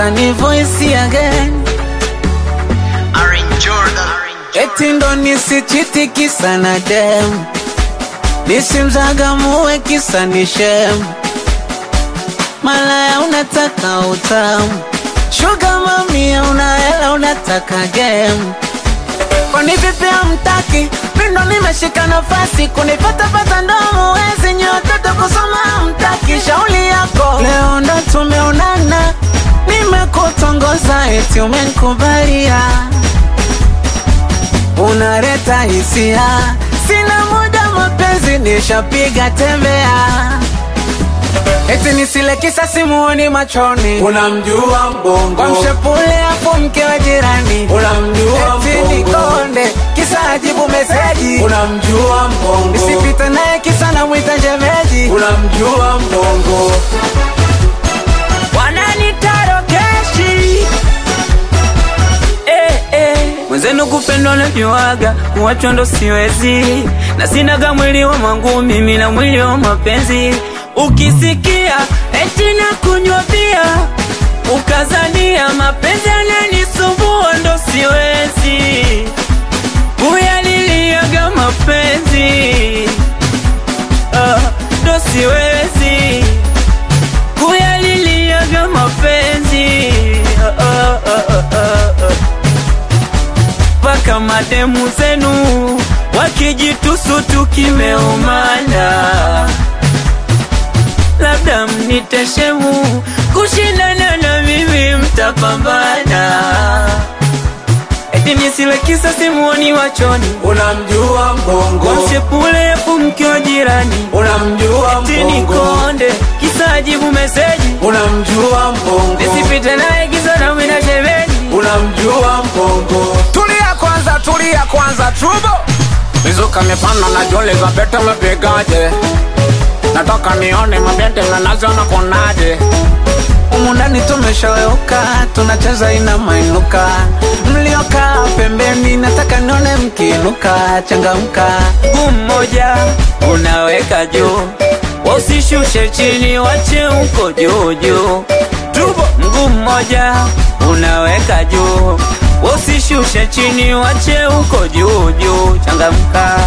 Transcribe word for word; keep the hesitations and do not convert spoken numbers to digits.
Sunny voice again. Aaron Jordan. Eti ndo nisichiti kisa na dem, nisimzaga muwe kisa ni shem. Malaya unataka utamu, sugar mami unahela unataka game. Kwani vipi hamtaki, mindo nimeshika nafasi, kunipata pata ndo muwezi nyototo kusoma hamtaki. Shauli yako, leo ndo tumeonana, nimekutongoza eti umenikubalia. Unareta hisia, sina muda mapenzi nishapiga tembea. Eti nisile kisa simuoni machoni, unamjua mbongo. Kwa mshepule hapo mke wa jirani, unamjua mbongo. Eti nikonde kisa ajibu meseji, unamjua mbongo. Nisipita naye kisa na mwita jemeji, unamjua mbongo. Wananitaro keshi eh, eh. Mwenzenu kupendwa na juaga, kuwachwa ndo siwezi. Na sinaga mwili wa mangu mimi na mwili wa mapenzi. Ukisikia eti na kunywa bia, ukazania mapenzi yananisumbua ndo siwezi. Uyaliliaga mapenzi uh, ndo siwezi. Uyaliliaga mapenzi uh, uh, uh, uh, uh. Paka mademu zenu wakijitusu tukimeumana, labda mniteshemu kushindana na mimi mtapambana. Eti nisile kisa simuoni wachoni, unamjua mbongo. Kwa mshepule yapu mke wa jirani, unamjua mbongo. Eti nikonde kisa ajibu meseji, unamjua mbongo. Nisipite naye kisa na mwina shemeji, unamjua mbongo. Tulia kwanza, tulia kwanza Trubo. Mizuka mipana na jole za bete mepigaje, nataka nione mabete na nazo na konaje. Umundani tumeshaweuka, tunacheza ina mainuka. Mlioka pembeni nataka nione mkinuka, changamka. Mmoja unaweka juu, usishushe chini wache uko juu juu. Trubo mguu mmoja unaweka juu, usishushe chini wache uko juu juu, changamka.